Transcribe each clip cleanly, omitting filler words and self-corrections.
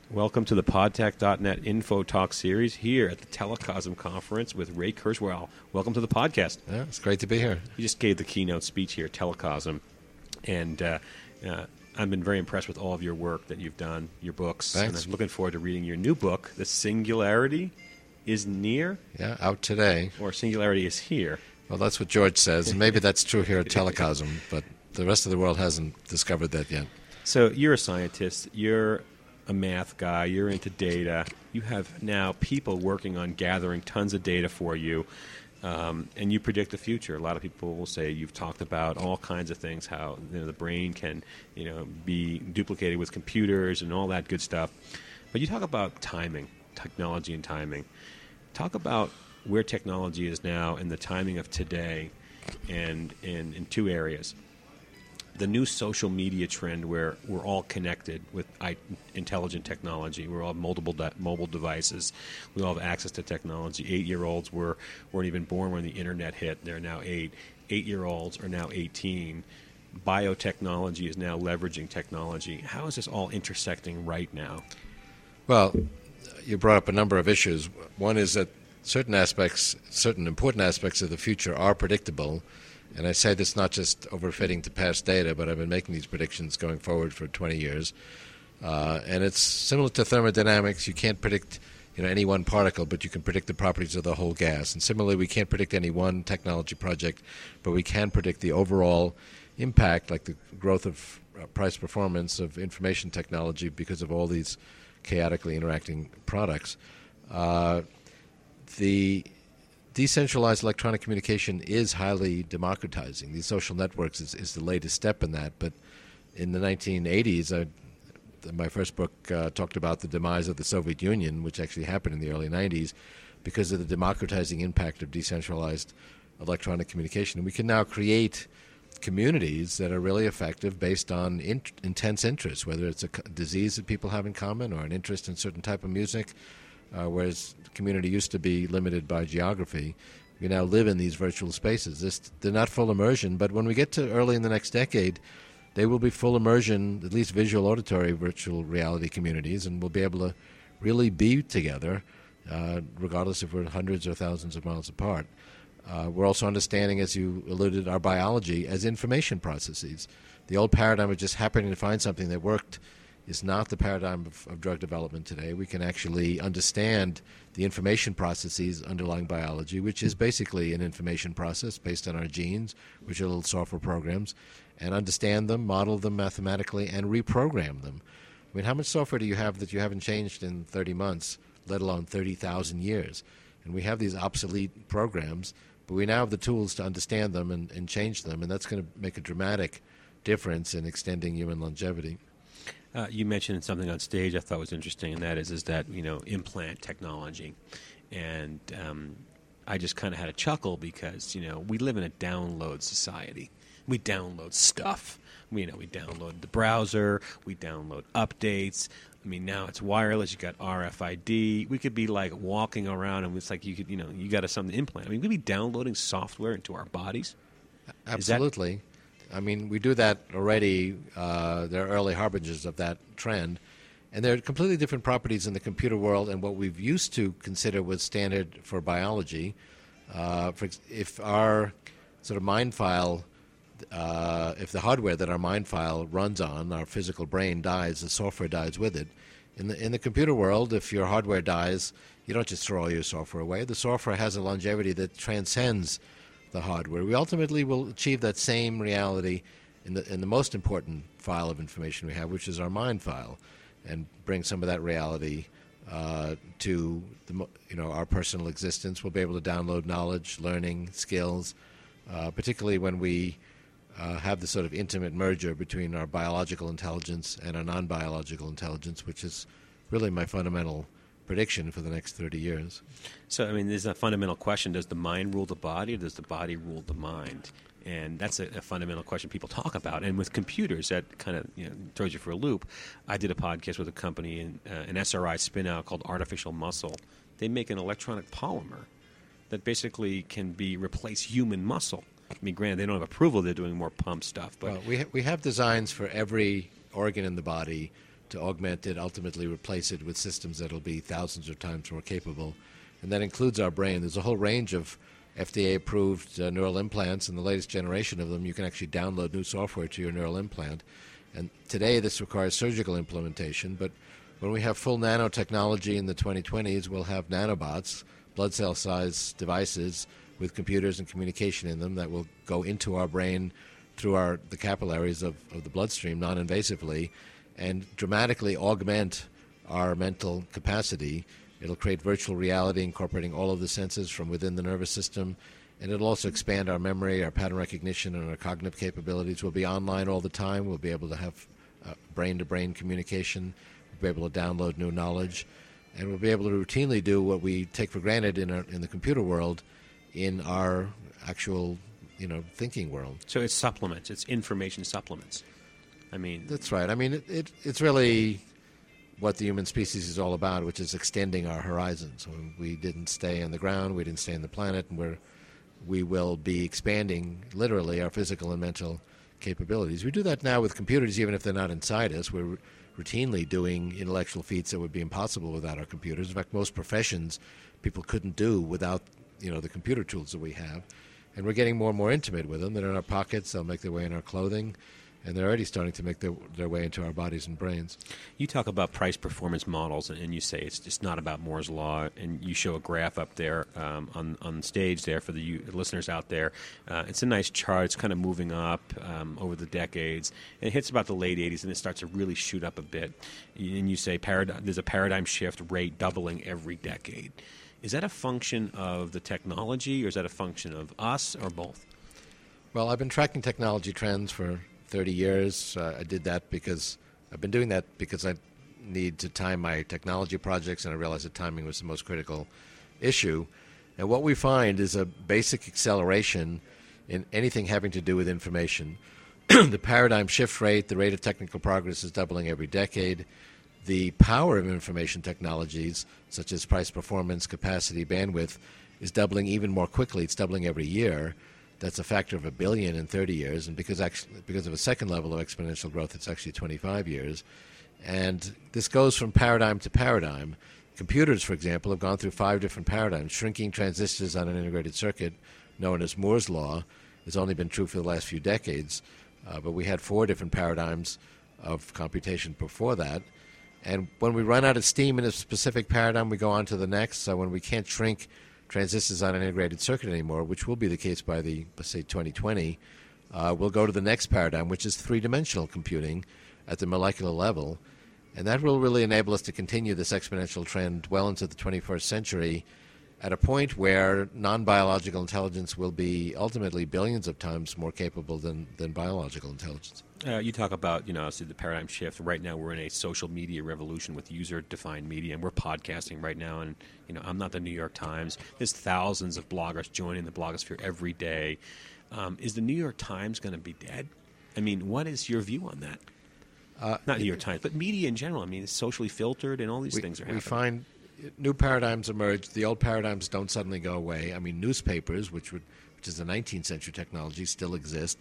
Welcome to the podtech.net Info Talk series here at the Telecosm Conference with Ray Kurzweil. Welcome to the podcast. Yeah, it's great to be here. You just gave the keynote speech here at Telecosm, and I've been very impressed with all of your work that you've done, your books. Thanks. And I'm looking forward to reading your new book, The Singularity is Near? Yeah, out today. Or Singularity is Here. Well, that's what George says, and maybe that's true here at Telecosm, but the rest of the world hasn't discovered that yet. So you're a scientist, you're a math guy, you're into data. You have now people working on gathering tons of data for you, and you predict the future. A lot of people will say you've talked about all kinds of things, how the brain can be duplicated with computers and all that good stuff. But you talk about timing, technology and timing. Talk about where technology is now and the timing of today, and in two areas. The new social media trend where we're all connected with intelligent technology. We all have mobile devices. We all have access to technology. 8-year-olds weren't even born when the internet hit. They're now 8. 8-year-olds are now 18. Biotechnology is now leveraging technology. How is this all intersecting right now? Well, you brought up a number of issues. One is that certain important aspects of the future are predictable. And I say this not just overfitting to past data, but I've been making these predictions going forward for 20 years. And it's similar to thermodynamics. You can't predict any one particle, but you can predict the properties of the whole gas. And similarly, we can't predict any one technology project, but we can predict the overall impact, like the growth of price performance of information technology because of all these chaotically interacting products. The decentralized electronic communication is highly democratizing. These social networks is the latest step in that. But in the 1980s, my first book talked about the demise of the Soviet Union, which actually happened in the early 90s because of the democratizing impact of decentralized electronic communication. And we can now create communities that are really effective based on intense interests, whether it's a disease that people have in common or an interest in certain type of music. Whereas the community used to be limited by geography, we now live in these virtual spaces. They're not full immersion, but when we get to early in the next decade, they will be full immersion, at least visual auditory virtual reality communities, and we'll be able to really be together, regardless if we're hundreds or thousands of miles apart. We're also understanding, as you alluded, our biology as information processes. The old paradigm of just happening to find something that worked is not the paradigm of drug development today. We can actually understand the information processes underlying biology, which is basically an information process based on our genes, which are little software programs, and understand them, model them mathematically, and reprogram them. I mean, how much software do you have that you haven't changed in 30 months, let alone 30,000 years? And we have these obsolete programs, but we now have the tools to understand them and change them, and that's going to make a dramatic difference in extending human longevity. You mentioned something on stage I thought was interesting, and that is that implant technology, and I just kind of had a chuckle because we live in a download society. We download stuff. We download the browser. We download updates. I mean, now it's wireless. You got RFID. We could be like walking around, and it's like you could you got something to implant. I mean, we could be downloading software into our bodies. Absolutely. I mean, we do that already. There are early harbingers of that trend. And there are completely different properties in the computer world and what we've used to consider was standard for biology. If our sort of mind file, if the hardware that our mind file runs on, our physical brain dies, the software dies with it. In the computer world, if your hardware dies, you don't just throw all your software away. The software has a longevity that transcends the hardware. We ultimately will achieve that same reality in the most important file of information we have, which is our mind file, and bring some of that reality to our personal existence. We'll be able to download knowledge, learning, skills, particularly when we have this sort of intimate merger between our biological intelligence and our non-biological intelligence, which is really my fundamental prediction for the next 30 years. So, I mean, there's a fundamental question. Does the mind rule the body, or does the body rule the mind? And that's a fundamental question people talk about. And with computers, that kind of throws you for a loop. I did a podcast with a company, an SRI spin-out called Artificial Muscle. They make an electronic polymer that basically can replace human muscle. I mean, granted, they don't have approval. They're doing more pump stuff. But well, we have designs for every organ in the body to augment it, ultimately replace it with systems that will be thousands of times more capable. And that includes our brain. There's a whole range of FDA-approved neural implants, and the latest generation of them, you can actually download new software to your neural implant. And today this requires surgical implementation, but when we have full nanotechnology in the 2020s, we'll have nanobots, blood cell-sized devices with computers and communication in them that will go into our brain through the capillaries of the bloodstream non-invasively and dramatically augment our mental capacity. It'll create virtual reality incorporating all of the senses from within the nervous system, and it'll also expand our memory, our pattern recognition, and our cognitive capabilities. We'll be online all the time. We'll be able to have brain-to-brain communication. We'll be able to download new knowledge, and we'll be able to routinely do what we take for granted in the computer world in our actual thinking world. So it's supplements. It's information supplements. I mean... That's right. I mean, it's really what the human species is all about, which is extending our horizons. We didn't stay on the ground. We didn't stay on the planet. And we will be expanding, literally, our physical and mental capabilities. We do that now with computers, even if they're not inside us. We're routinely doing intellectual feats that would be impossible without our computers. In fact, most professions people couldn't do without the computer tools that we have. And we're getting more and more intimate with them. They're in our pockets. They'll make their way in our clothing. And they're already starting to make their way into our bodies and brains. You talk about price-performance models, and you say it's just not about Moore's Law, and you show a graph up there on stage there for the listeners out there. It's a nice chart. It's kind of moving up over the decades. And it hits about the late 80s, and it starts to really shoot up a bit. And you say there's a paradigm shift rate doubling every decade. Is that a function of the technology, or is that a function of us, or both? Well, I've been tracking technology trends for 30 years. I did that because I've been doing that because I need to time my technology projects, and I realized that timing was the most critical issue. And what we find is a basic acceleration in anything having to do with information. The paradigm shift rate, the rate of technical progress is doubling every decade. The power of information technologies, such as price, performance, capacity, bandwidth, is doubling even more quickly. It's doubling every year. That's a factor of 1 billion in 30 years, and because of a second level of exponential growth, it's actually 25 years. And this goes from paradigm to paradigm. Computers, for example, have gone through 5 different paradigms. Shrinking transistors on an integrated circuit, known as Moore's Law, has only been true for the last few decades, but we had 4 different paradigms of computation before that. And when we run out of steam in a specific paradigm, we go on to the next. So when we can't shrink transistors on an integrated circuit anymore, which will be the case by let's say 2020, we'll go to the next paradigm, which is three-dimensional computing at the molecular level. And that will really enable us to continue this exponential trend well into the 21st century at a point where non-biological intelligence will be ultimately billions of times more capable than biological intelligence. You talk about, obviously the paradigm shift. Right now we're in a social media revolution with user-defined media, and we're podcasting right now. And, I'm not the New York Times. There's thousands of bloggers joining the blogosphere every day. Is the New York Times going to be dead? I mean, what is your view on that? Not New York Times, but media in general. I mean, it's socially filtered, and all these things are happening. We find new paradigms emerge. The old paradigms don't suddenly go away. I mean, newspapers, which is a 19th century technology, still exist.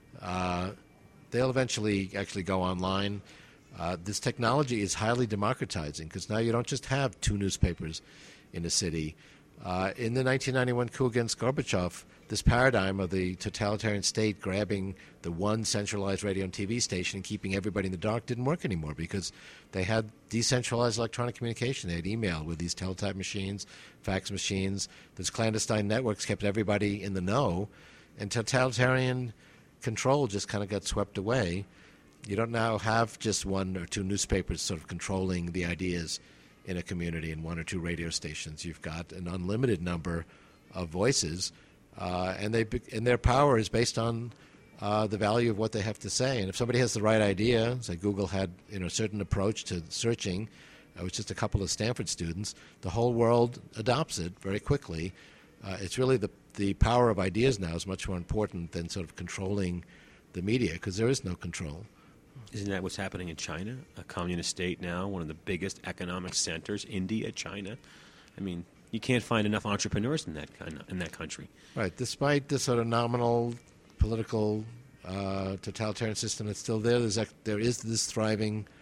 They'll eventually actually go online. This technology is highly democratizing because now you don't just have 2 newspapers in a city. In the 1991 coup against Gorbachev, this paradigm of the totalitarian state grabbing the one centralized radio and TV station and keeping everybody in the dark didn't work anymore because they had decentralized electronic communication. They had email with these teletype machines, fax machines. Those clandestine networks kept everybody in the know, and totalitarian control just kind of got swept away. You don't now have just 1 or 2 newspapers sort of controlling the ideas in a community and 1 or 2 radio stations. You've got an unlimited number of voices, and their power is based on the value of what they have to say. And if somebody has the right idea, say Google had a certain approach to searching, with just a couple of Stanford students, the whole world adopts it very quickly. It's really the power of ideas now is much more important than sort of controlling the media, because there is no control. Isn't that what's happening in China? A communist state now, one of the biggest economic centers, India, China. I mean, you can't find enough entrepreneurs in that country. Right. Despite this sort of nominal political totalitarian system that's still there, there is this thriving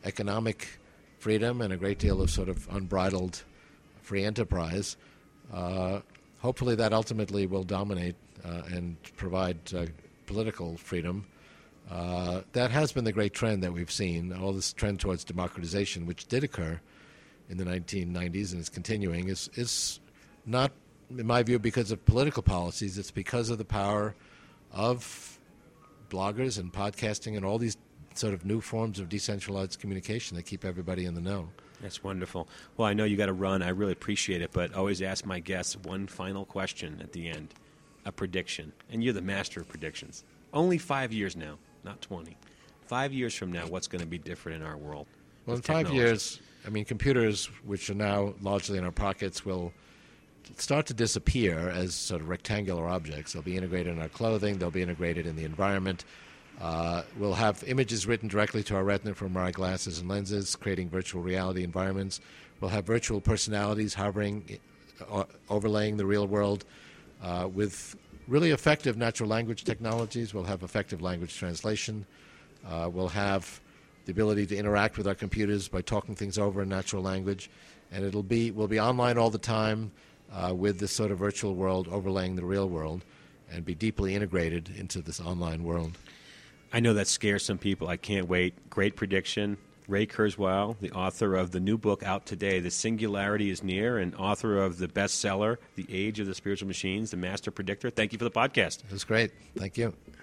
economic freedom and a great deal of sort of unbridled free enterprise. Hopefully that ultimately will dominate and provide political freedom. That has been the great trend that we've seen. All this trend towards democratization, which did occur in the 1990s and is continuing, is not, in my view, because of political policies. It's because of the power of bloggers and podcasting and all these sort of new forms of decentralized communication that keep everybody in the know. That's wonderful. Well, I know you got to run. I really appreciate it, but always ask my guests one final question at the end, a prediction. And you're the master of predictions. Only 5 years now, not 20. 5 years from now, what's going to be different in our world? Well, in 5 years, I mean, computers, which are now largely in our pockets, will start to disappear as sort of rectangular objects. They'll be integrated in our clothing. They'll be integrated in the environment. We'll have images written directly to our retina from our glasses and lenses, creating virtual reality environments. We'll have virtual personalities hovering, overlaying the real world with really effective natural language technologies. We'll have effective language translation. We'll have the ability to interact with our computers by talking things over in natural language. And we'll be online all the time with this sort of virtual world overlaying the real world and be deeply integrated into this online world. I know that scares some people. I can't wait. Great prediction. Ray Kurzweil, the author of the new book out today, The Singularity is Near, and author of the bestseller, The Age of the Spiritual Machines, The Master Predictor. Thank you for the podcast. It was great. Thank you.